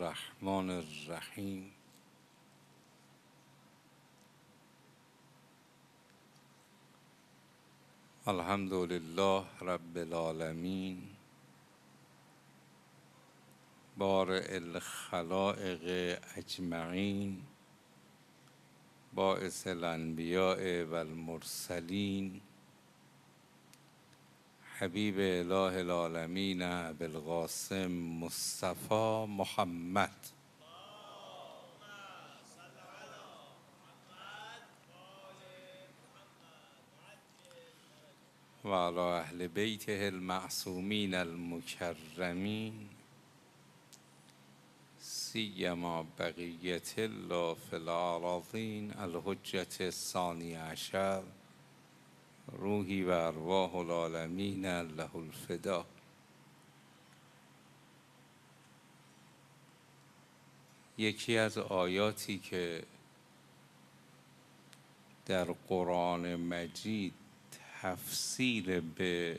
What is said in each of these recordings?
الرحمن الرحیم. الحمد لله رب العالمین بارئ الخلائق اجمعین باعث الانبیاء و المرسلین حبیب اله العالمین ابوالقاسم مصطفی محمد و علی اهل بیته المعصومین المکرمین سیما بقیة الله فی الأراضین الحجة الثانی عشر روحی و ارواح العالمین له الفدا. یکی از آیاتی که در قرآن مجید تفسیر به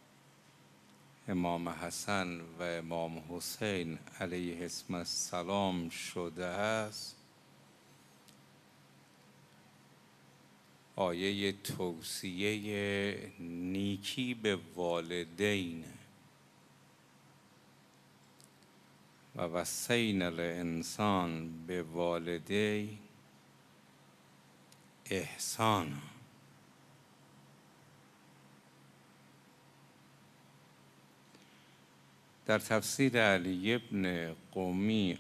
امام حسن و امام حسین علیه السلام شده است آیه توصیه نیکی به والدین و وصینا الانسان به والدی احسانا. در تفسیر علی ابن قمی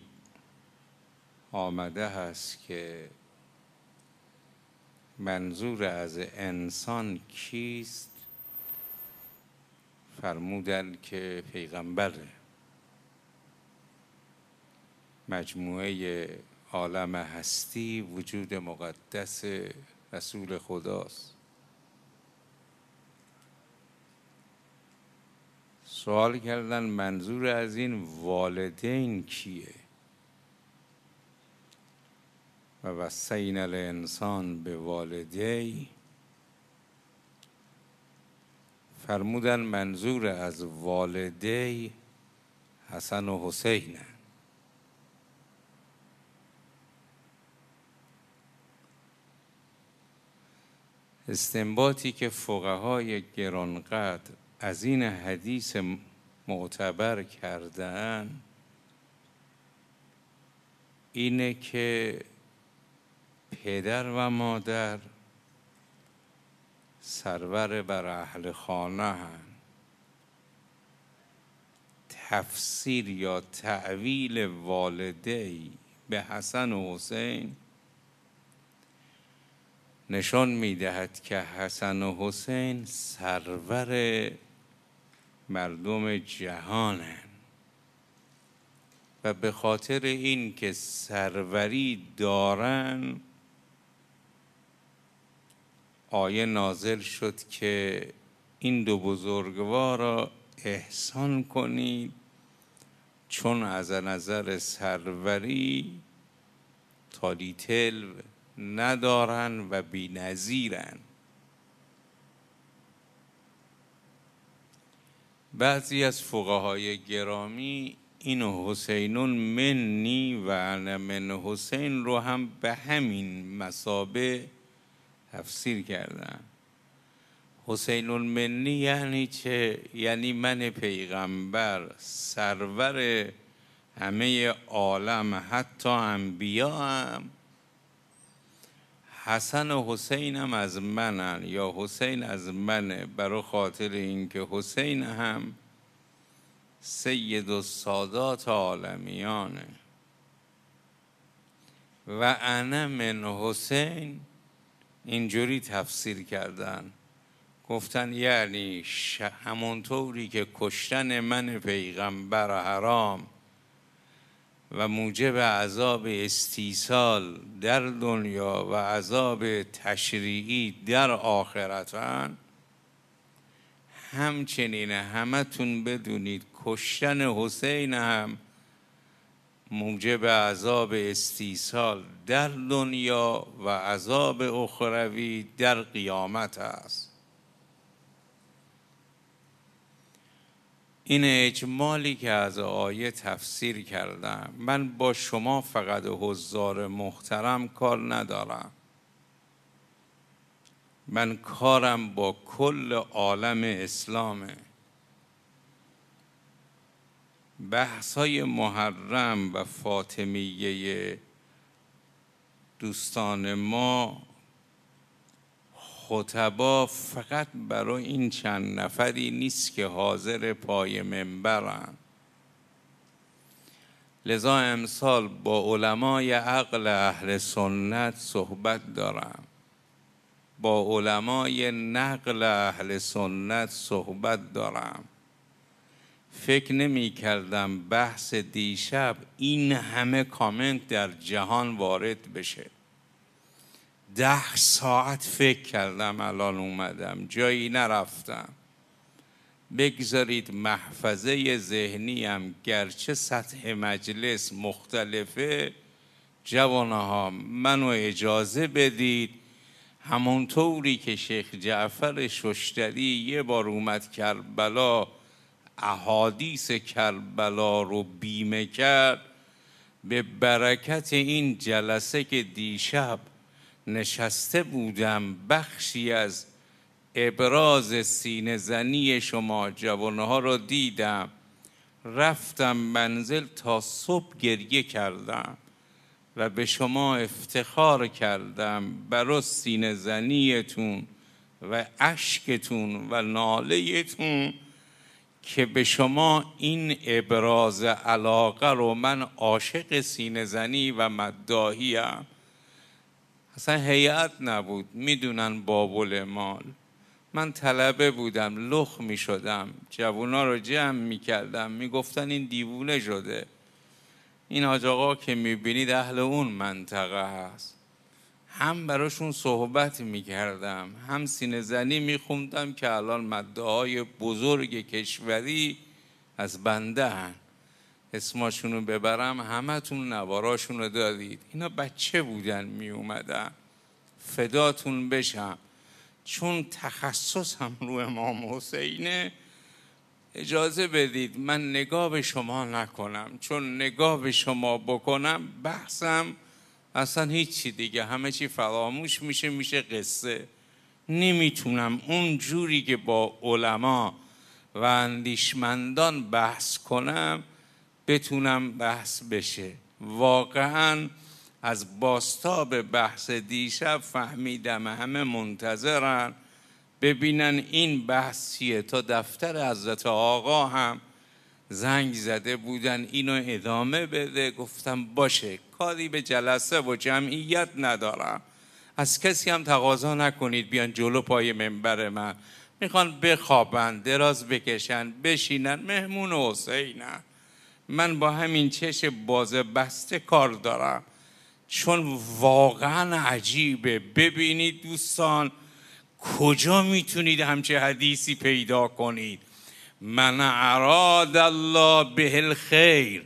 آمده است که منظور از انسان کیست؟ فرمودند که پیغمبر مجموعه عالم هستی وجود مقدس رسول خداست. سوال کردن منظور از این والدین کیه؟ و وصینا الانسان به والدی فرمودن منظور از والدی حسن و حسین. استنباطی که فقهای گرانقدر از این حدیث معتبر کردن اینه که پدر و مادر سرور بر اهل خانه هستند. تفسیر یا تأویل والدی به حسن و حسین نشان می‌دهد که حسن و حسین سرور مردم جهانند و به خاطر این که سروری دارن آیه نازل شد که این دو بزرگوار را احسان کنید چون از نظر سروری تالیتل ندارن و بی نظیرن. بعضی از فقهای گرامی این حسین منی و انا من حسین رو هم به همین مثابه تفسیر کردن. حسین منی یعنی چه؟ یعنی من پیغمبر سرور همه عالم حتی انبیا هم حسن و حسین هم از منن یا حسین از منه، برای خاطر اینکه حسین هم سید السادات عالمیانه. و انا من حسین اینجوری تفسیر کردن، گفتن یعنی همونطوری که کشتن من پیغمبر حرام و موجب عذاب استیصال در دنیا و عذاب تشریعی در آخرتن، همچنین همتون بدونید کشتن حسین هم موجب عذاب استیصال در دنیا و عذاب اخروی در قیامت است. این اجمالی که از آیه تفسیر کردم، من با شما فقط حضار محترم کار ندارم، من کارم با کل عالم اسلامه. بحث‌های محرم و فاطمیه دوستان ما خطبا فقط برای این چند نفری نیست که حاضر پای منبرن. لذا امسال با علمای عقل اهل سنت صحبت دارم، با علمای نقل اهل سنت صحبت دارم. فکر نمی کردم بحث دیشب این همه کامنت در جهان وارد بشه. 10 ساعت فکر کردم، الان اومدم، جایی نرفتم. بگذارید محفظه ذهنیم گرچه سطح مجلس مختلفه، جوانها منو اجازه بدید همونطوری که شیخ جعفر ششتری یه بار اومد کربلا، احادیث کربلا رو بیمه کرد، به برکت این جلسه که دیشب نشسته بودم بخشی از ابراز سینه زنی شما جوانها رو دیدم، رفتم منزل تا صبح گریه کردم و به شما افتخار کردم برای سینه زنیتون و اشکتون و نالهتون که به شما این ابراز علاقه رو، من عاشق سینه زنی و مداحیم. اصلا هیئت نبود، میدونن بابل مال، من طلبه بودم، لخ میشدم، جوونا رو جمع میکردم، میگفتن این دیوونه شده. این حاج آقا که میبینید اهل اون منطقه هست. هم براشون صحبت میکردم، هم سینه زنی میخوندم که الان مدعای بزرگ کشوری از بنده هن. اسماشونو ببرم همه تون نواراشونو دادید. اینا بچه بودن میومدن. فداتون بشم، چون تخصصم رو امام حسینه اجازه بدید من نگاه به شما نکنم، چون نگاه به شما بکنم بحثم اصلا هیچی دیگه، همه چی فراموش میشه قصه. نمیتونم اون جوری که با علما و اندیشمندان بحث کنم بتونم بحث بشه. واقعا از بازتاب بحث دیشب فهمیدم همه منتظرن ببینن این بحث چیه. تا دفتر حضرت آقا هم زنگ زده بودن اینو ادامه بده، گفتم باشه، کاری به جلسه و جمعیت ندارم. از کسی هم تقاضا نکنید بیان جلو پای منبر من، میخوان بخوابن، دراز بکشن، بشینن، مهمون حسینن. من با همین چش باز بسته کار دارم، چون واقعا عجیبه. ببینید دوستان، کجا میتونید همچه حدیثی پیدا کنید؟ من اراد الله به الخیر،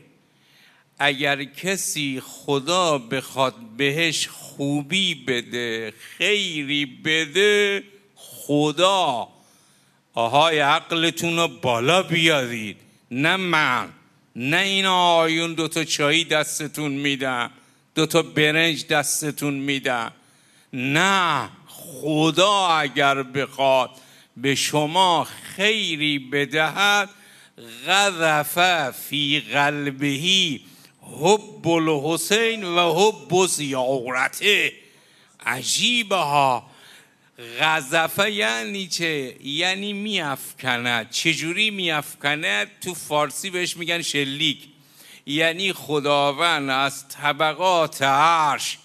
اگر کسی خدا بخواد بهش خوبی بده، خیری بده، خدا. آهای عقلتون رو بالا بیارید، نه من، نه این آیون 2 تا چایی دستتون میدن، 2 تا برنج دستتون میدن. نه، خدا اگر بخواد به شما خیری بدهد، غرف فی قلبه حب الحسین و حب زیارته. عجیبه ها. غزفه یعنی چه؟ یعنی میافکند. چجوری میافکند؟ تو فارسی بهش میگن شلیک. یعنی خداوند از طبقات عرش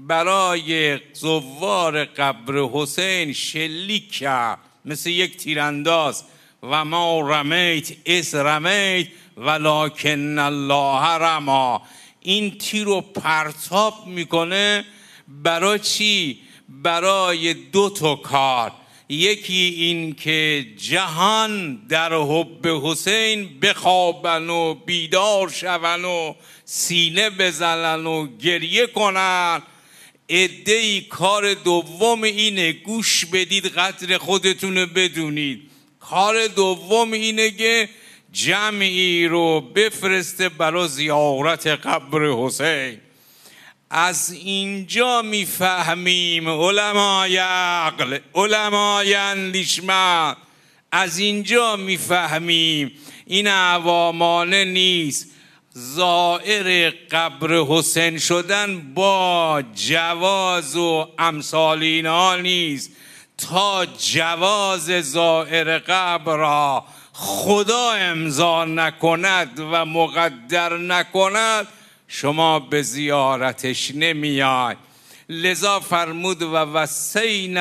برای زوار قبر حسین شلیک کرد، مثل یک تیرانداز. و ما رمیت اذ رمیت ولکن الله رمی. این تیر رو پرتاب میکنه. برای چی؟ برای 2 تا کار. یکی این که جهان در حب حسین بخوابن و بیدار شون و سینه بزنن و گریه کنن. عده‌ای کار دوم اینه، گوش بدید قدر خودتون بدونید. کار دوم اینه که جمعی رو بفرسته برای زیارت قبر حسین. از اینجا میفهمیم علمای عقل، علمای اندیشمند، از اینجا میفهمیم این عوامانه نیست. زائر قبر حسین شدن با جواز و امثال اینها نیست. تا جواز زائر قبر را خدا امضا نکند و مقدر نکند شما به زیارتش نمیای. لذا فرمود و وصینا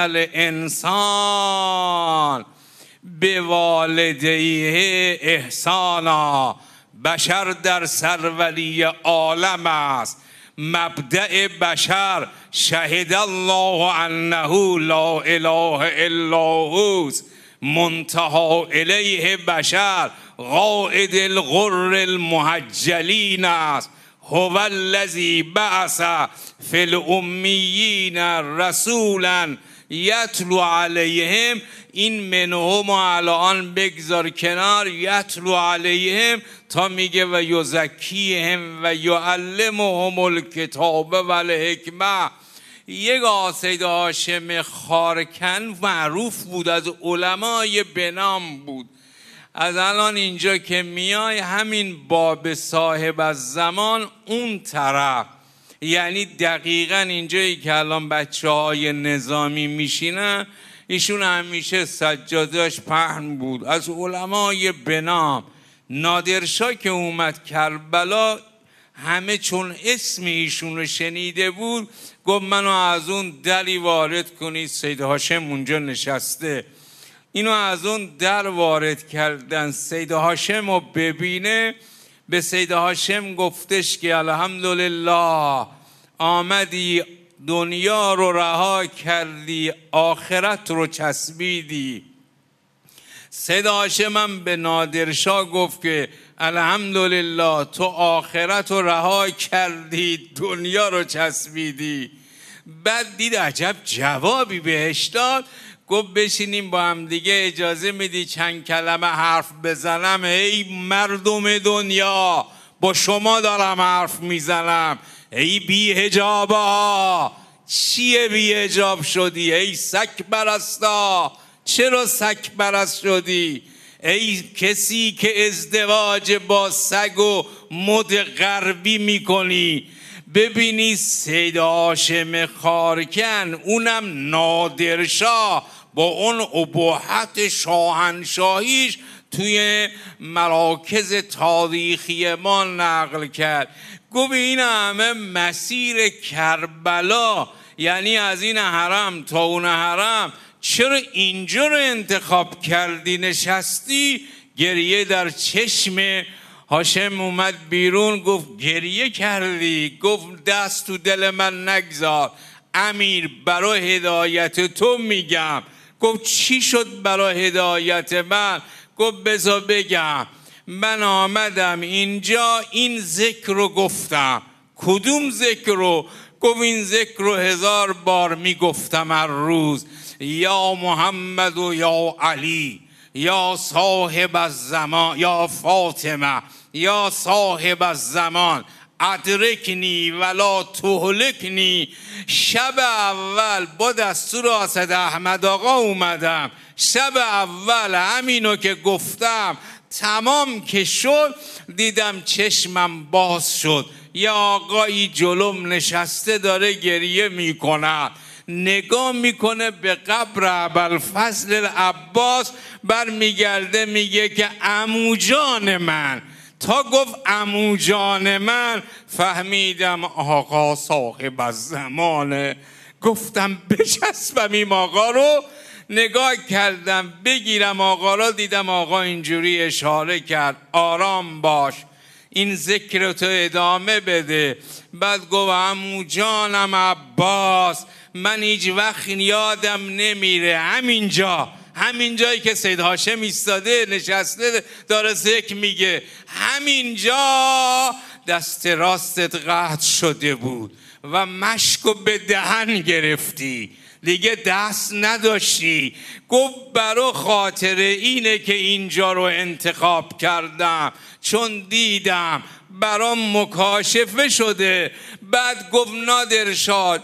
الانسان به والدیه احسانا. بشر در سروری عالم است. مبدأ بشر شهد الله انه لا اله الا هو، منتهی الیه بشر قائد الغر المحجلین است. هو الذی بعث فی الامیین رسولا یتلو علیهم. این منهم الان بگذار کنار، یتلو علیهم تا میگه و یزکیهم و یعلمهم الکتاب و الحکمه. یک سید هاشم خارکن معروف بود، از علمای بنام بود. از الان اینجا که میای همین باب صاحب از زمان اون طرف، یعنی دقیقا اینجایی که الان بچه های نظامی میشینن، ایشون همیشه سجادهش پهن بود، از علمای بنام. نادرشاه که اومد کربلا همه چون اسم ایشون رو شنیده بود گفت منو از اون دری وارد کنید، سید هاشم اونجا نشسته. اینو از اون در وارد کردن. سید هاشم رو ببینه، به سید هاشم گفتش که الحمدلله آمدی دنیا رو رها کردی آخرت رو چسبیدی. سید هاشم هم به نادرشاه گفت که الحمدلله تو آخرت رو رها کردی دنیا رو چسبیدی. بعد دید عجب جوابی بهش داد، گفت بشینیم با هم دیگه، اجازه میدی چند کلمه حرف بزنم؟ ای مردم دنیا، با شما دارم حرف میزنم. ای بی حجابه ها، چیه بی حجاب شدی؟ ای سگ پرستا، چرا سگ پرست شدی؟ ای کسی که ازدواج با سگ و مد غربی میکنی. ببینی سید هاشم خارکن، اونم نادرشاه با اون ابهت شاهنشاهیش توی مراکز تاریخی ما نقل کرد. گفت این همه مسیر کربلا، یعنی از این حرم تا اون حرم، چرا اینجا رو انتخاب کردی نشستی؟ گریه در چشم هاشم اومد بیرون، گفت گریه کردی؟ گفت دست تو دل من نگذار امیر، برای هدایت تو میگم. گفت چی شد برای هدایت من؟ گفت بذار بگم. من آمدم اینجا این ذکر رو گفتم. کدوم ذکر رو؟ گفت این ذکر رو 1000 بار میگفتم هر روز. یا محمد و یا علی، یا صاحب الزمان، یا فاطمه، یا صاحب الزمان، ادرکنی ولا تهلکنی. شب اول با دستور اسد احمد آقا اومدم، شب اول همینو که گفتم تمام که شد، دیدم چشمم باز شد. یه آقایی جلوم نشسته داره گریه میکنه، نگاه میکنه به قبر ابوالفضل العباس، برمیگرده میگه که عمو جان من. تا گفت عمو جان من فهمیدم آقا صاحب الزمانه. گفتم بچسبم این آقا رو، نگاه کردم بگیرم آقا رو، دیدم آقا اینجوری اشاره کرد آرام باش، این ذکر تو ادامه بده. بعد گفت عمو جانم عباس، من هیچ وقت یادم نمیره همین جایی که سید هاشم ایستاده نشسته داره ذکر میگه، همینجا دست راستت قطع شده بود و مشکو به دهن گرفتی. دیگه دست نداشتی. گفت برا خاطر اینه که اینجا رو انتخاب کردم، چون دیدم برام مکاشفه شده. بعد گفت نادرشاه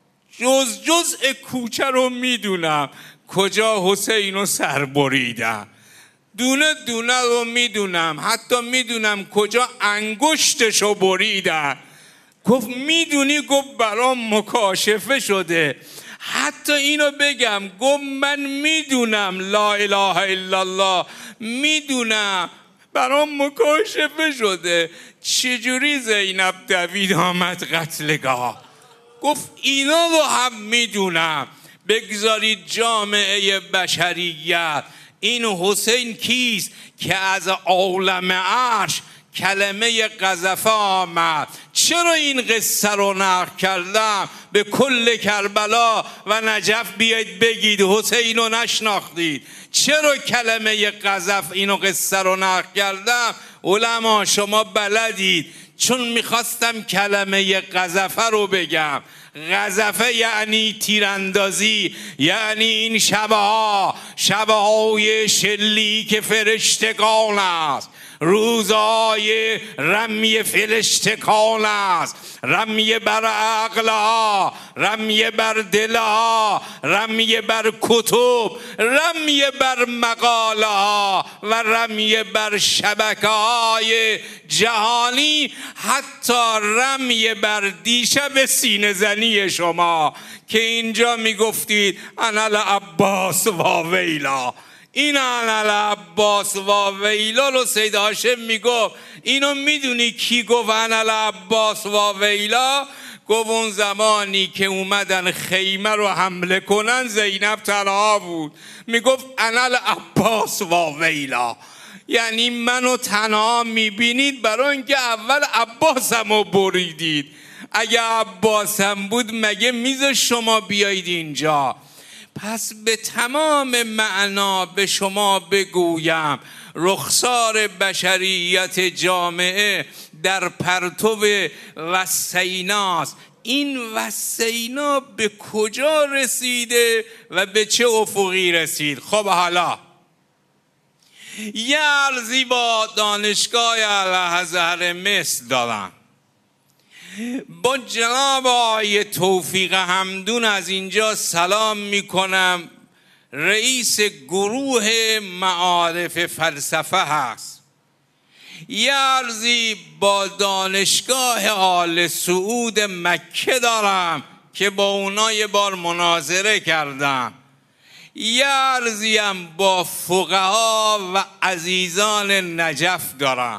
جزء کوچه رو میدونم کجا حسین رو سر بریدم، دونه دونه رو میدونم، حتی میدونم کجا انگشتش رو بریدم. گفت میدونی؟ گفت برام مکاشفه شده. حتی اینو بگم، گفت من میدونم لا اله الا الله، میدونم برام مکاشفه شده. چجوری زینب دوید آمد قتلگاه؟ گفت اینا رو هم میدونم. بگذارید جامعه بشریت، این حسین کیست که از عالم عرش کلمه قذفه آمد؟ چرا این قصه رو نقل کردم؟ به کل کربلا و نجف بیاید بگید حسین رو نشناختید. چرا کلمه قذف اینو قصه رو نقل کردم؟ علما شما بلدید، چون میخواستم کلمه قذفه رو بگم. قذفه یعنی تیراندازی، یعنی این شبه های شلیک فرشتگان است، روزای رمی فرشتگان است، رمی بر عقلها، رمی بر دلها، رمی بر کتب، رمی بر مقاله ها و رمی بر شبکه های جهانی، حتی رمی بر دیشب سینه زنی شما که اینجا میگفتید انالعباس و ویلا. این انالعباس و ویلا رو سید هاشم میگفت. اینو میدونی کی گفت انالعباس و ویلا؟ گفت اون زمانی که اومدن خیمه رو حمله کنن زینب تنها بود. میگفت انالعباس و ویلا، یعنی منو تنها میبینید برای اینکه اول عباسم رو بریدید. اگه عباسم بود مگه میز شما بیایید اینجا؟ پس به تمام معنا به شما بگویم رخسار بشریت جامعه در پرتو وسیناست. این وسینا به کجا رسیده و به چه افقی رسید؟ خب حالا یه عرضی با دانشگاه الازهر مصر دارم. با جناب آقای توفیق حمدون از اینجا سلام میکنم. رئیس گروه معارف فلسفه هست. یه عرضی با دانشگاه آل سعود مکه دارم که با اونا یه بار مناظره کردم. یه عرضی هم با فقها و عزیزان نجف دارم.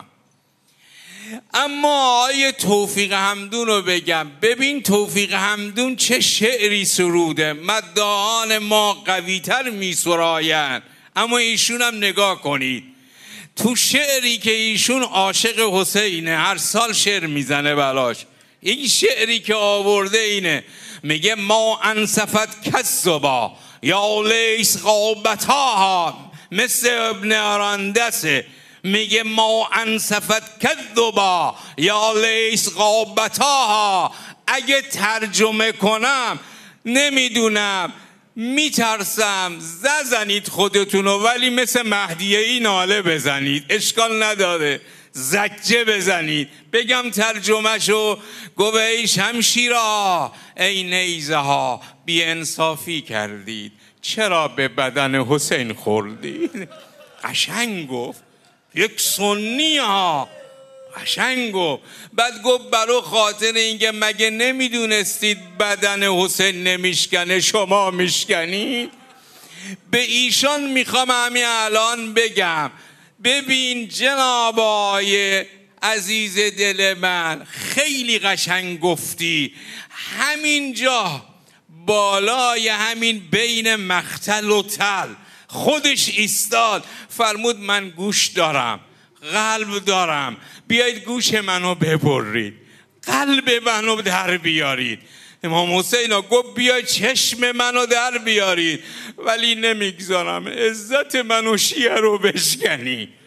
اما آقای توفیق حمدون رو بگم، ببین توفیق حمدون چه شعری سروده. مداحان ما قویتر می سراین، اما ایشون هم نگاه کنید تو شعری که ایشون عاشق حسینه، هر سال شعر میزنه براش. این شعری که آورده اینه، میگه ما انصفت کذبا یا لیس غابتها، مثل ابن آراندسه. میگه ما انصفت کذبا یا لیس غابتها. اگه ترجمه کنم نمیدونم، میترسم زنید خودتونو، ولی مثل مهدیه ای ناله بزنید، اشکال نداره، زجه بزنید. بگم ترجمه شو، گوه ای شمشیرا ای نیزه ها بی انصافی کردید، چرا به بدن حسین خوردید؟ قشنگ گفت، یک سنی ها، قشنگ گفت. بعد گفت برای خاطر اینکه مگه نمیدونستید بدن حسین نمیشکنه شما میشکنید؟ به ایشان میخوام همین الان بگم، ببین جناب آقای عزیز دل من، خیلی قشنگ گفتی. همینجا بالای همین بین مقتل و تل خودش ایستاد، فرمود من گوش دارم، قلب دارم، بیایید گوش منو ببرید، قلب منو در بیارید. امام حسین گفت بیاید چشم منو در بیارید، ولی نمیگذارم عزت منو شیعه رو بشکنی.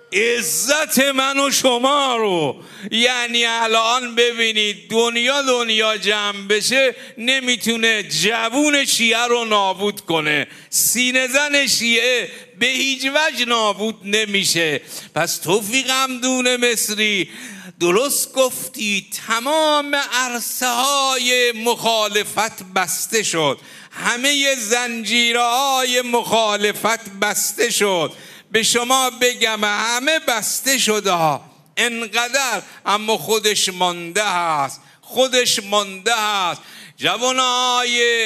عزت من و شما رو. یعنی الان ببینید دنیا جمع بشه نمیتونه جوون شیعه رو نابود کنه، سینه زن شیعه به هیچ وجه نابود نمیشه. پس توفیق حمدون مصری درست گفتی، تمام عرصه های مخالفت بسته شد، همه زنجیرهای مخالفت بسته شد. به شما بگم همه بسته شده، انقدر، اما خودش مانده هست، خودش مانده هست. جوانای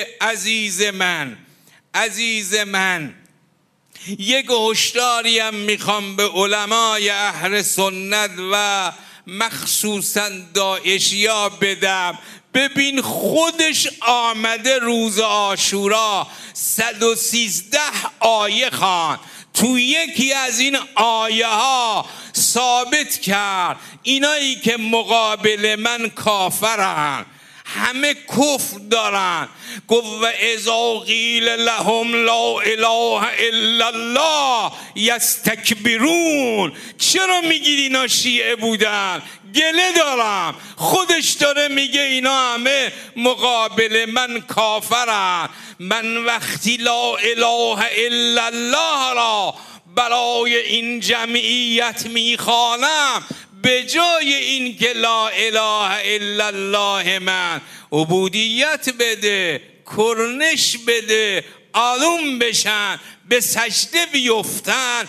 عزیز من یک هشداری هم میخوام به علمای اهل سنت و مخصوصا داعشیا بدم. ببین خودش آمده روز عاشورا 113 آیه خواند، تو یکی از این آیه ها ثابت کرد اینایی که مقابل من کافرن، همه کفر دارن. گفت و اذا قیل لهم لا اله الا الله یستکبرون. چرا میگید اینا شیعه بودن؟ گله دارم. خودش داره میگه اینا همه مقابل من کافرن. من وقتی لا اله الا الله را برای این جمعیت میخوانم، به جای این که لا اله الا الله من عبودیت بده، کرنش بده، آروم بشن، به سجده بیفتن،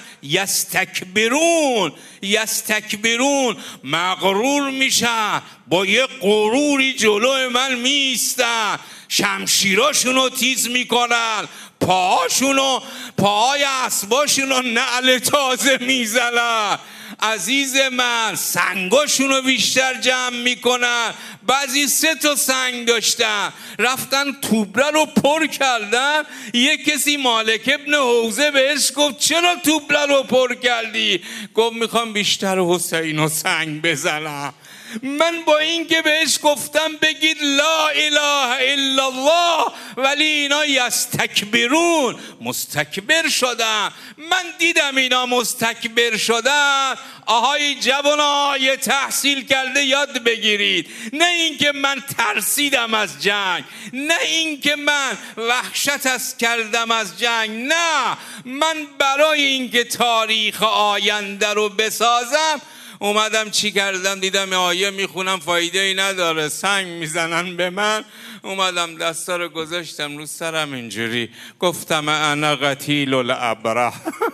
یستکبرون مغرور میشن، با یه غروری جلو من میستن، شمشیراشونو تیز میکنن، پاهای اسباشونو نعل تازه میزنن. عزیز من سنگاشونو بیشتر جمع میکنن. بعضی 3 تا سنگ داشتن، رفتن توبره رو پر کردن. یک کسی مالک ابن حوزه بهش گفت چرا توبره رو پر کردی؟ گفت میخوام بیشتر حسین و سنگ بزنم. من با این که بهش گفتم بگید لا اله الا الله، ولی اینا یستکبرون، مستکبر شدن. من دیدم اینا مستکبر شدن. آهای جوانای تحصیل کرده یاد بگیرید، نه اینکه من ترسیدم از جنگ، نه اینکه من وحشت کردم از جنگ، نه، من برای اینکه تاریخ آینده رو بسازم اومدم چی کردم؟ دیدم آیه میخونم فایده ای نداره، سنگ میزنن به من. اومدم دستا رو گذاشتم رو سرم اینجوری گفتم انا قتیل الابره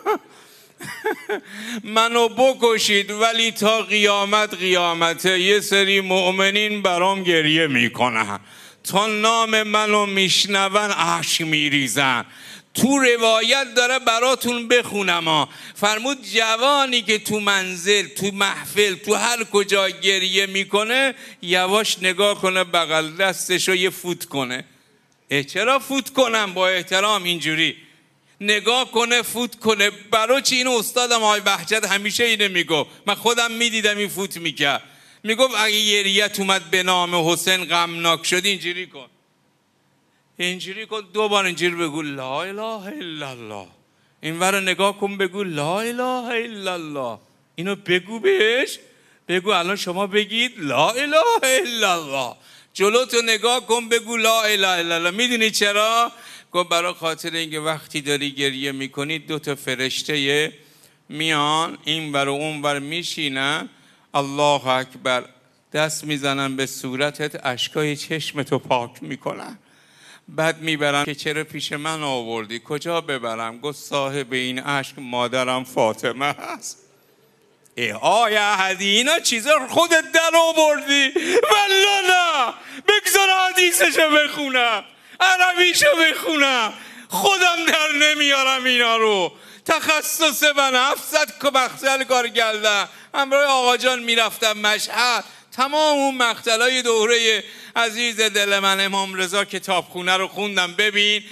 منو بکشید ولی تا قیامته یه سری مؤمنین برام گریه میکنن، تا نام منو میشنون اشک میریزن. تو روایت داره براتون بخونم فرمود جوانی که تو منزل، تو محفل، تو هر کجا گریه میکنه یواش نگاه کنه بغل دستشو یه فوت کنه. چرا فوت کنم؟ با احترام اینجوری نگاه کنه، فوت کنه. برای چی؟ این استادم آقای بهجت همیشه اینه میگفت، من خودم میدیدم این فوت میکرد. میگفت اگه گریت اومد به نام حسین غمناک شد اینجوری کن، اینجوری کن، 2 بار اینجوری بگو لا اله الا الله. این ور نگاه کن بگو لا اله الا الله. اینو بگو بهش، بگو الان شما بگید لا اله الا الله. جلوتو نگاه کن بگو لا اله الا الله. میدونی چرا؟ گفت برای خاطر اینکه وقتی داری گریه میکنی 2 تا فرشته میان این ور و اون ور میشینن، الله اکبر، دست میزنن به صورتت، اشکای چشمتو پاک میکنن. بعد میبرم که چرا پیش من آوردی؟ کجا ببرم؟ گفت صاحب این اشک مادرم فاطمه هست. آیا احدی اینا چیزا خودت در آوردی؟ والله نه، بگذار حدیثشو بخونم، عربیشو بخونم، خودم در نمیارم اینا رو. تخصص من 700 مقتل کار کردم، همراه آقا جان میرفتم مشهد، تمام اون مقتلای دوره عزیز دل من امام رضا کتابخونه رو خوندم. ببین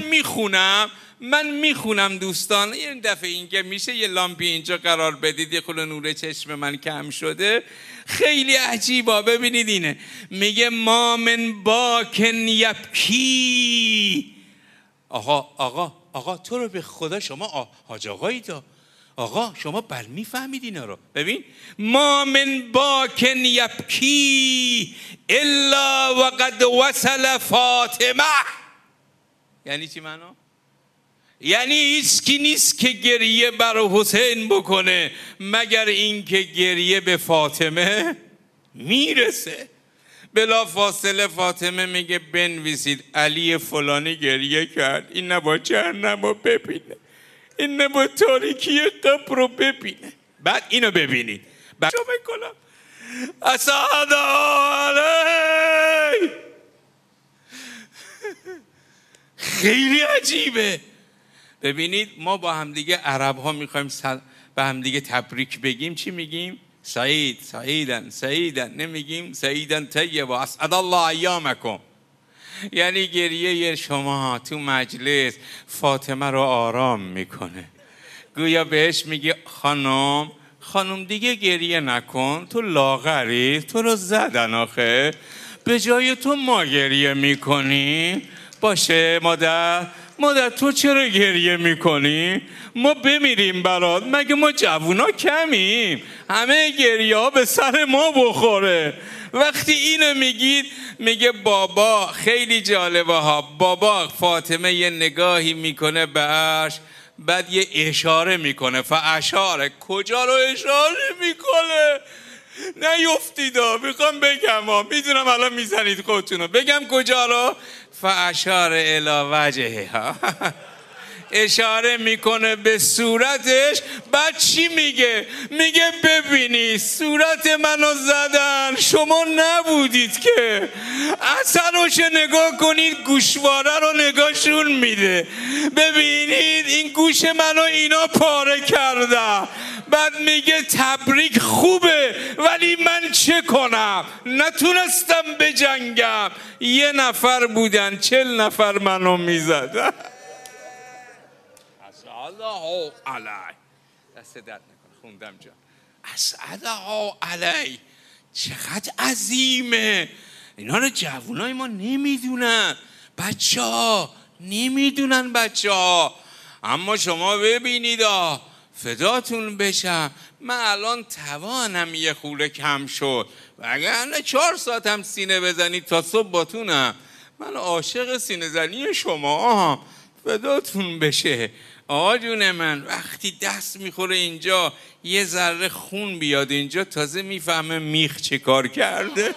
من میخونم دوستان. یه دفعه اینکه میشه یه لامپی اینجا قرار بدید، یه خود نور چشم من کم شده، خیلی عجیبا. ببینید اینه، میگه ما من باکن یبکی. آقا تو رو به خدا شما حاج آقایی تا آقا شما میفهمید اینا رو؟ ببین، ما من باکن یبکی الا وقد وصل فاطمه. یعنی چی معنا؟ یعنی هیچ کی نیست که گریه بر حسین بکنه مگر این که گریه به فاطمه میرسه. بلا فاصله فاطمه میگه بنویسید علی فلانی گریه کرد، این نبا جهنم رو ببینه، این نبا تاریکی قبر رو ببینه. بعد اینو ببینید، بعد شو بکنم اسعد علی. خیلی عجیبه. ببینید ما با همدیگه عرب ها میخوایم به همدیگه تبریک بگیم، چی میگیم؟ سعیدن نمیگیم سعیدن طیب و اسعد الله ایامکم. یعنی گریه شما تو مجلس فاطمه رو آرام میکنه، گویا بهش میگه خانم دیگه گریه نکن، تو لاغری، تو رو زدن آخه، به جای تو ما گریه میکنی. باشه مادر تو چرا گریه میکنی؟ ما بمیریم برات، مگه ما جوونا کمیم؟ همه گریه ها به سر ما بخوره. وقتی اینو میگید میگه بابا، خیلی جالبه ها، بابا فاطمه یه نگاهی میکنه به عرش، بعد یه اشاره میکنه، فاشاره. کجا رو اشاره میکنه؟ نیفتیدا، میخوام بگم ها، میدونم الان میزنید خودتونو، بگم کجا رو؟ فاشاره الی وجهها. اشاره میکنه به صورتش. بعد چی میگه؟ میگه ببینی صورت منو زدن، شما نبودید که. اثرش نگاه کنید، گوشواره رو نگاهشون میده، ببینید این گوش منو اینا پاره کردن. بعد میگه تبریک خوبه، ولی من چه کنم؟ نتونستم بجنگم، 1 نفر بودن 40 نفر منو میزدن. اسعدها علی. دست درد نکنه، خوندم جان. اسعدها علی. چقدر عظیمه. اینا رو جوانای ما نمیدونن، بچه ها نمیدونن، بچه ها. اما شما ببینید فداتون بشم، من الان توانم یه خوله کم شد، وگرنه 4 ساعت هم سینه بزنید تا صبح باتونم. من عاشق سینه زنی شما، فداتون بشه. آقا جون من، وقتی دست میخوره اینجا یه ذره خون بیاد اینجا، تازه میفهمه میخ چه کار کرده.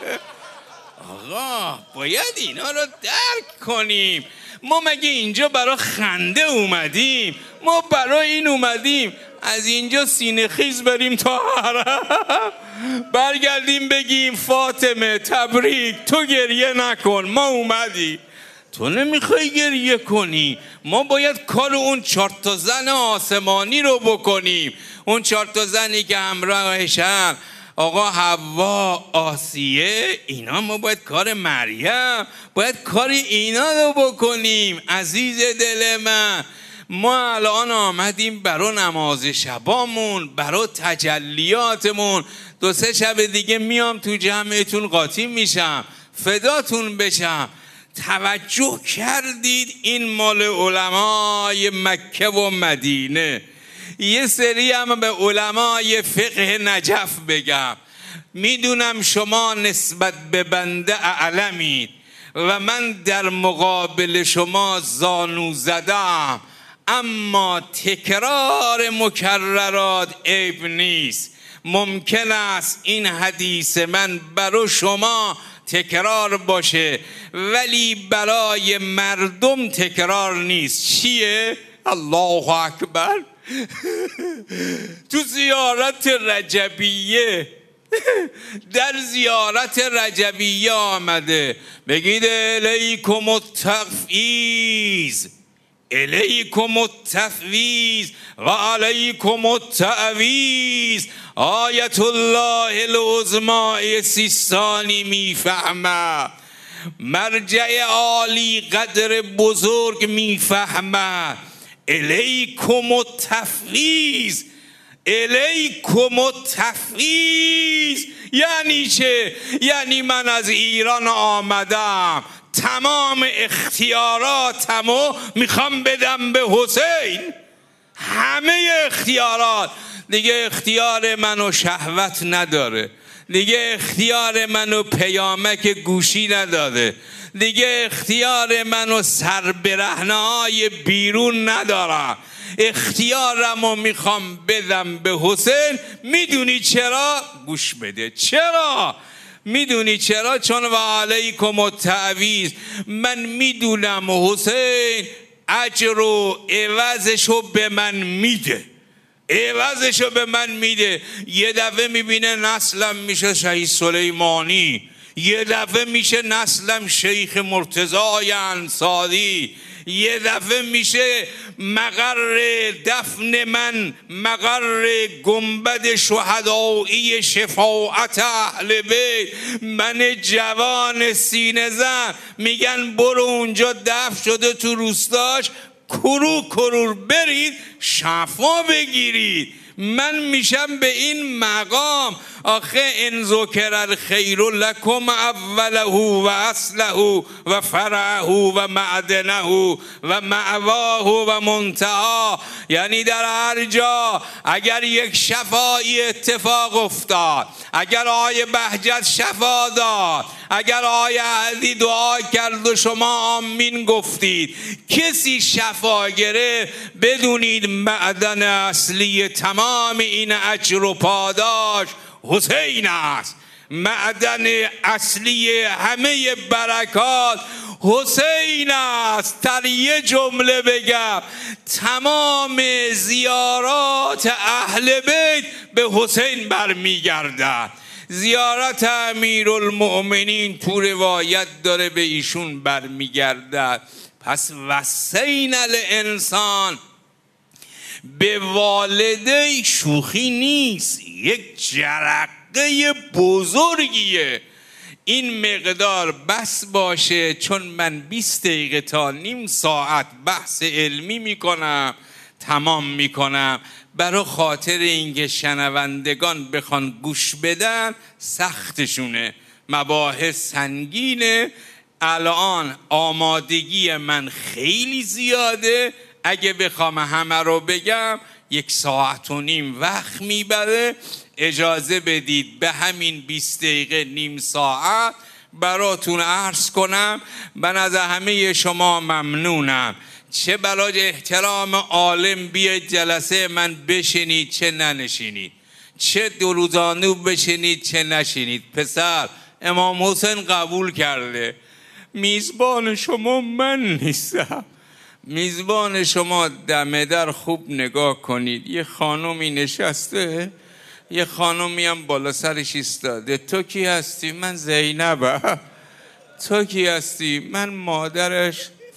آقا باید اینا رو درک کنیم. ما مگه اینجا برای خنده اومدیم؟ ما برای این اومدیم از اینجا سینه خیز بریم تا حرم، برگردیم بگیم فاطمه تبریک، تو گریه نکن، ما اومدی. تو نمیخوای گریه کنی، ما باید کار اون 4 تا زن آسمانی رو بکنیم. اون 4 تا زنی که همراهشن، آقا حوا، آسیه، اینا ما باید کار مریم، باید کار اینا رو بکنیم. عزیز دل من، ما الان آمدیم برای نماز شبامون، برای تجلیاتمون. 2-3 شب دیگه میام تو جمعتون قاطی میشم، فداتون بشم. توجه کردید این مال علمای مکه و مدینه. یه سری هم به علمای فقه نجف بگم. میدونم شما نسبت به بنده اعلمید و من در مقابل شما زانو زدم، اما تکرار مکررات عیب نیست. ممکن است این حدیث من برای شما تکرار باشه، ولی برای مردم تکرار نیست. چیه؟ الله اکبر. تو زیارت رجبیه، در زیارت رجبیه آمده، بگید الیکم التفویض، الیکم التفویض و علیکم التعویض. آیت الله العظمی سیستانی میفهمد، مرجع عالی قدر بزرگ میفهمد. الیکم التفویض، الیکم التفویض یعنی چه؟ یعنی من از ایران آمدم، تمام اختیاراتمو میخوام بدم به حسین. همه اختیارات. دیگه اختیار منو شهوت نداره، دیگه اختیار منو پیامک گوشی نداره، دیگه اختیار منو سربرهنه‌های بیرون ندارم. اختیارمو میخوام بدم به حسین. میدونی چرا؟ گوش بده. چرا؟ میدونی چرا؟ چون و علیکم التعویض. من میدونم حسین اجر و عوضشو به من میده، عوضشو به من میده. یه دفعه میبینه نسلم میشه شهید سلیمانی، یه دفعه میشه نسلم شیخ مرتضی انصاری، یه دفعه میشه مقر دفن من مقر گنبد شهدایی شفاعت اهل بیت. من جوان سینه زن میگن برو اونجا دفن شده تو روستاش، کرور کرور برید شفا بگیرید. من میشم به این مقام. آخه ان ذکر الخیر لکم اوله و اصله و فرعه و معدنه و مأواه و منتهی. یعنی در هر جا اگر یک شفایی اتفاق افتاد، اگر آیه بهجت شفا داد، اگر آیه علی دعا کرد و شما آمین گفتید، کسی شفا گرفت، بدونید معدن اصلی تمام این اجر و پاداش حسین است. معدن اصلی همه برکات حسین است. در یه جمله بگم، تمام زیارات اهل بیت به حسین برمیگردد. زیارت امیرالمؤمنین تو روایت داره به ایشون برمیگردد. پس وصینا الانسان به والده شوخی نیست، یک جرقه بزرگیه. این مقدار بس باشه، چون من 20 دقیقه تا نیم ساعت بحث علمی میکنم، تمام میکنم. برای خاطر اینکه شنوندگان بخوان گوش بدن سختشونه، مباحث سنگینه. الان آمادگی من خیلی زیاده، اگه بخوام همه رو بگم 1.5 ساعت وقت میبره. اجازه بدید به همین 20 دقیقه نیم ساعت براتون عرض کنم. من از همه شما ممنونم، چه برای احترام عالم بیاید جلسه من بشینید چه ننشینید، چه درودانو بشینید چه نشینید. پسر امام حسین قبول کرده، میزبان شما من نیستم، میزبان شما. دم در خوب نگاه کنید، یه خانومی نشسته، یه خانومی هم بالا سرش ایستاده. تو کی هستی؟ من زینبم. تو کی هستی؟ من مادرش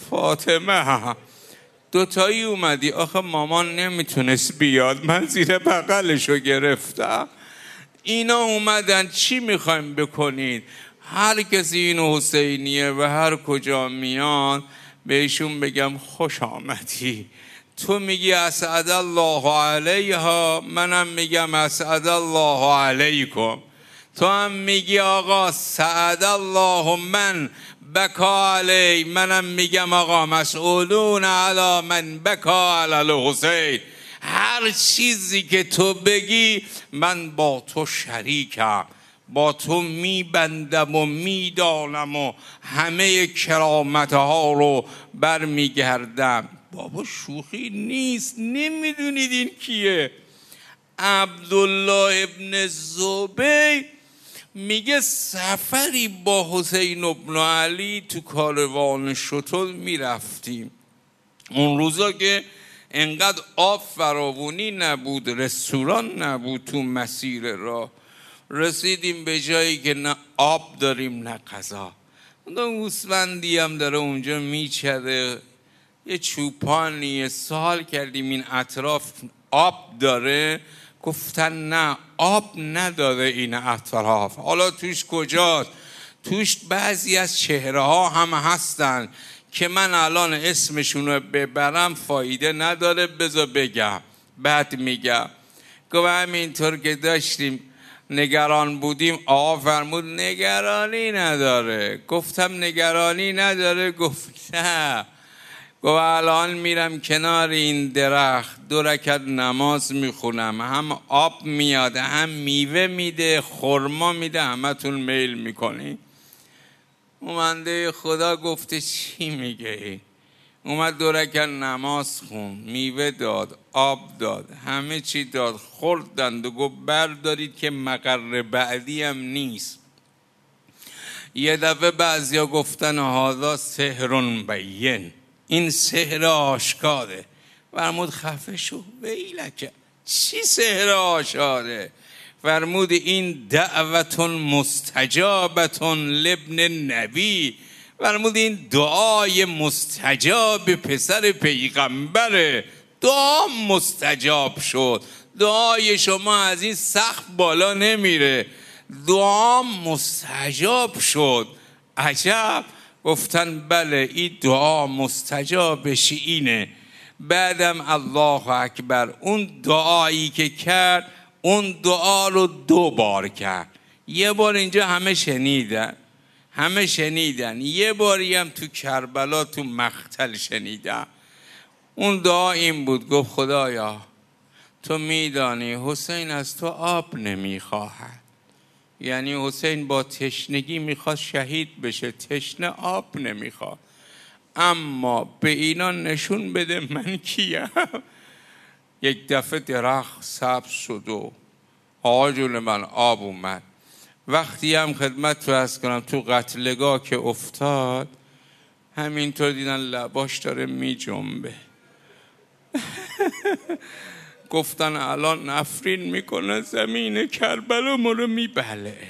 فاطمه. دوتایی اومدی؟ آخه مامان نمیتونست بیاد، من زیر بغلشو گرفتم. اینا اومدن چی میخوایم بکنید؟ هر کسی اینو حسینیه و هر کجا میان بهشون بگم خوش آمدی. تو میگی اسعد الله علیها، منم میگم اسعد الله علیکم. تو هم میگی آقا سعد الله من بکا علی، منم میگم آقا مسئولون علی من بکا علی الحسین. هر چیزی که تو بگی من با تو شریکم، با تو میبندم و میدانم و همه کرامتها رو برمیگردم. بابا شوخی نیست. نمیدونید این کیه؟ عبدالله ابن زبیر میگه سفری با حسین ابن علی تو کاروان شتر میرفتیم. اون روزا که انقدر آب فراوانی نبود، رستوران نبود تو مسیر راه، رسیدیم به جایی که نه آب داریم نه غذا. اون گوسفندی هم داره اونجا میچره، یه چوپانی. سوال کردیم این اطراف آب داره؟ گفتن نه آب نداره این اطراف. حالا توش کجاست؟ توش بعضی از چهره ها هم هستن که من الان اسمشون رو ببرم فایده نداره، بذار بگم بعد میگم. گفت همینطور که داشتیم نگران بودیم آقا فرمود نگرانی نداره. گفتم نگرانی نداره؟ گفت نه. گفت الان میرم کنار این درخت 2 رکعت نماز میخونم، هم آب میاد هم میوه میده، خرما میده، همتون میل میکنی. اومده خدا گفته چی میگه این؟ اومد 2 رکعت نماز خون، میوه داد، آب داد، همه چی داد، خوردند و گفت بردارید که مقر بعدی هم نیست. یه دفعه بعضیا گفتن هذا سحر بین، این سحر آشکاره. فرمود خفه شو، ویلک، چی سحر آشکاره؟ فرمود این دعوت مستجابت لابن نبی، فرمود این دعای مستجاب پسر پیغمبره، دعا مستجاب شد. دعای شما از این سقف بالا نمیره، دعا مستجاب شد. عجب. گفتن بله این دعا مستجابش اینه. بعدم الله اکبر، اون دعایی که کرد اون دعا رو 2 بار کرد. یه بار اینجا همه شنیدن، یه باری هم تو کربلا تو مقتل شنیدن. اون دعا این بود، گفت خدایا تو میدانی حسین از تو آب نمیخواهد، یعنی حسین با تشنگی میخواد شهید بشه، تشنه آب نمیخواد، اما به اینا نشون بده من کیم. یک دفعه درخت سبز شد و آجول من آب اومد. وقتی هم خدمت رو عرض کنم تو قتلگاه که افتاد، همینطور دیدن لباش داره می جنبه. گفتن الان نفرین میکنه زمین کربلا ما رو میبله.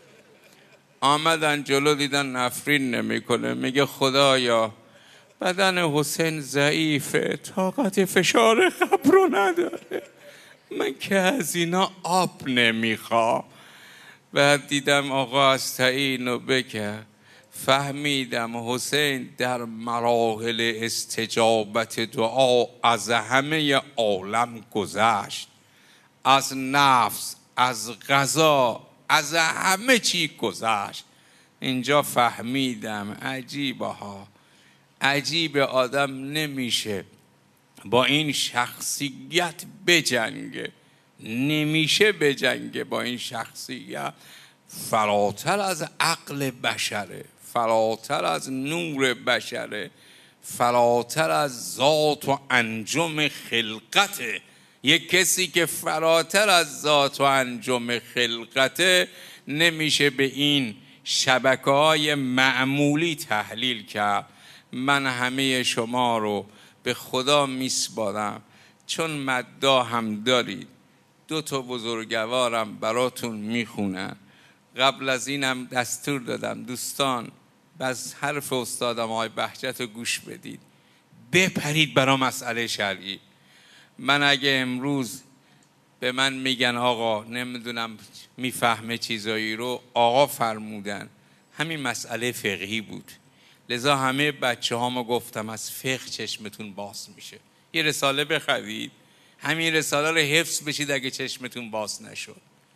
آمدن جلو دیدن نفرین نمیکنه، میگه خدایا بدن حسین ضعیفه، طاقت فشار قبر رو نداره، من که از اینا آب نمیخوام. بعد دیدم آقا از اینو بکر، فهمیدم حسین در مراحل استجابت دعا از همه عالم گذشت، از نفس، از غذا، از همه چی گذشت. اینجا فهمیدم عجیبه ها، عجیب آدم نمیشه با این شخصیت بجنگه، نمیشه بجنگه با این شخصیت. فراتر از عقل بشره، فراتر از نور بشره، فراتر از ذات و انجم خلقته. یک کسی که فراتر از ذات و انجم خلقته نمیشه به این شبکه‌های معمولی تحلیل کرد. من همه شما رو به خدا میسپارم، چون مداح هم دارید، 2 تا بزرگوارم براتون میخونن. قبل از اینم دستور دادم دوستان بس حرف استادم آقای بهجت رو گوش بدید، بپرید برای مسئله شرعی. من اگه امروز به من میگن آقا نمیدونم میفهمه چیزایی رو، آقا فرمودن همین مسئله فقهی بود، لذا همه بچه هامو گفتم از فقه چشمتون باز میشه، یه رساله بخرید، همین رساله رو حفظ بشید اگه چشمتون باز نشد.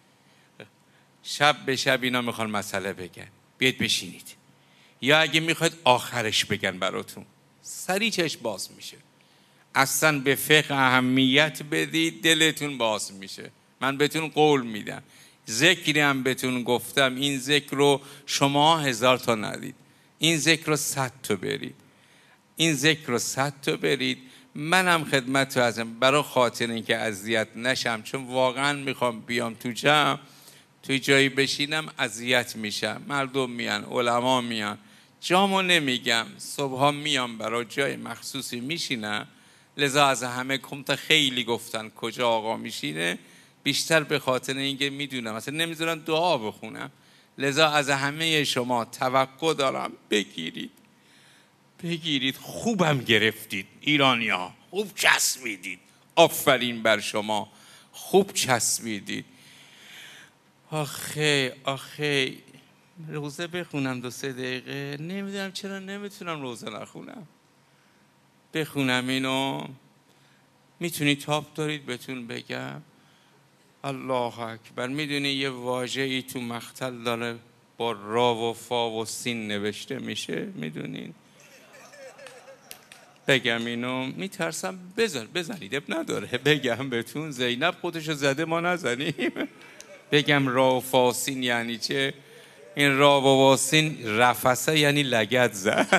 شب به شب اینا میخوان مسئله بگن، بیاید بشینید، یا اگه میخواید آخرش بگن براتون، سریع چشم باز میشه. اصلا به فقه اهمیت بدید دلتون باز میشه. من بهتون قول میدم، ذکری هم بهتون گفتم، این ذکر رو شما 1000 تا ندید، این ذکر رو 100 تا برید، این ذکر رو 100 تا برید. منم خدمت رو ازم برای خاطر اینکه اذیت نشم، چون واقعا میخوام بیام تو جمع، توی جایی بشینم اذیت میشم، مردم میان، علما میان، جامو نمیگم، صبحا میام برای جای مخصوصی میشینم، لذا از همه کمتا خیلی گفتن کجا آقا میشینه، بیشتر به خاطر اینکه میدونم اصلا نمیذارن دعا بخونم، لذا از همه شما توقع دارم بگیرید. خوبم گرفتید ایرانی ها، خوب چسبیدید، آفرین بر شما، خوب چسبیدید. آخه روزه بخونم 2-3 دقیقه، نمیدونم چرا نمیتونم روزه نخونم، بخونم اینو. میتونی تاپ دارید بهتون بگم؟ الله اکبر. میدونی یه واژه‌ای تو مقتل داره با را و فا و سین نوشته میشه؟ میدونین؟ بگم اینو میترسم بزنید اب نداره بگم بهتون زینب خودشو زده ما نزنیم بگم را و فاسین یعنی چه؟ این را و فاسین رفسه یعنی لگد زد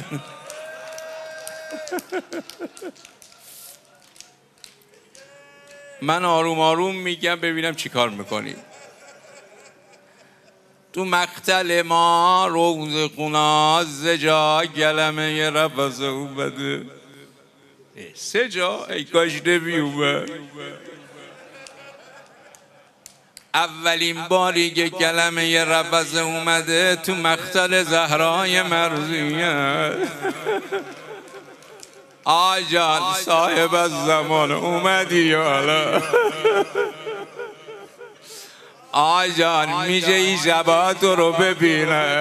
من آروم آروم میگم ببینم چی کار میکنی. تو مقتل ما روز قناز زجا گلمه ی رفسه اومده 3 جا ای کاش نمیومد. اولین باری که کلمه ی رفسه اومده تو مقتل زهرای مرضیه. آجان صاحب از زمان اومدی حالا آجان میشه این شبات رو ببینه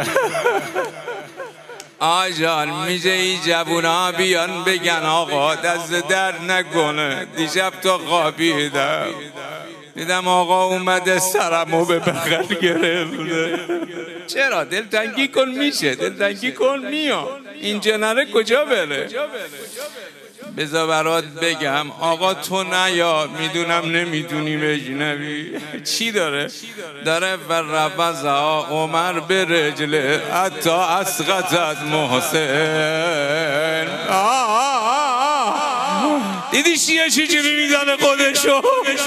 آجان میشه این جوونا بیان بگن آقا دست درد نکنه دیشب تو خوابیدم دیدم آقا اومده سرمو به بغل گرفته. چرا؟ دلتنگی کن میشه دلتنگی کن میاد اینجا نره کجا بره. بذار برات بگم آقا تو نیا میدونم نمیدونی بجنبی چی داره؟ داره و رفضا عمر به رجله حتی اسقطت محسن. دیدی شیعه چجوری میزنه خودشو؟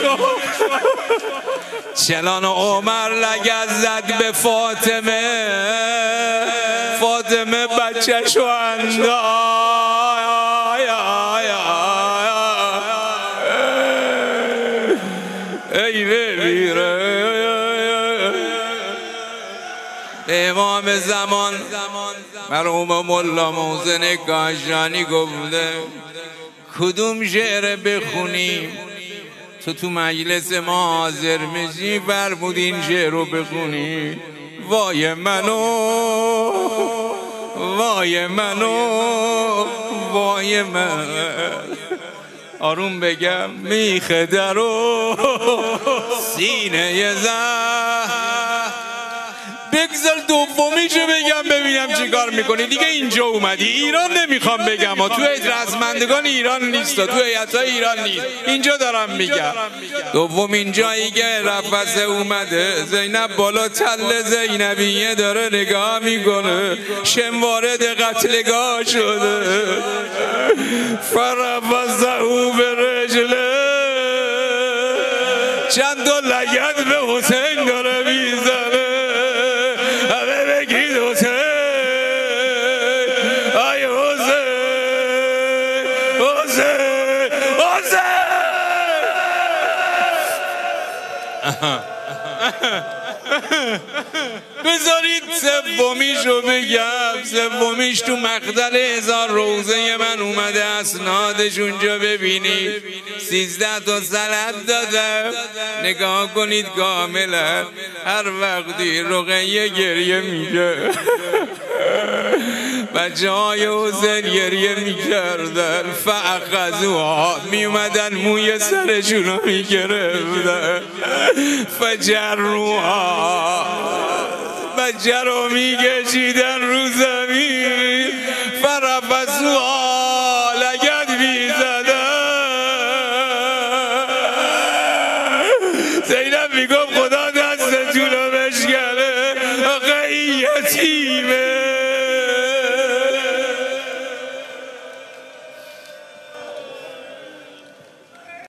چنان عمر لگد زد به فاطمه فاطمه بچه‌شو امام زمان مرحوم ملا محسن کاشانی گفته کدوم شعر بخونیم تو مجلس ما حاضر میشی فرمود این شعر رو بخونی. وای منو وای منو وای من آروم بگم میخه درو سینه بگذار دومیشو بگم ببینم چی کار میکنی دیگه. اینجا اومدی ایران نمیخوام بگم تو رزمندگان ایران نیست تو هیئت‌های ایران نیست اینجا دارم میگم. دومین جایی که رفسه اومده زینب بالا تل زینبیه داره نگاه میکنه شم وارد قتلگاه شده. فرفسه او به رجله چند تا لگد به حسین داره میزنه. بذارید سومیشو بگم. سومیش تو مقتل 1000 روزه من اومده اسنادش اونجا ببینید 13 تا سند دادم نگاه کنید کاملا. هر وقتی رقیه گریه میگه بچه های حسین گریه میکردن فاخذوها میومدن موی سرشونو میگرفتن فجروها بچه رو میکشیدن رو زمین فرفضوها لگد میزدن. زینب میگم خدا دستتونو بشکنه آقا این یتیمه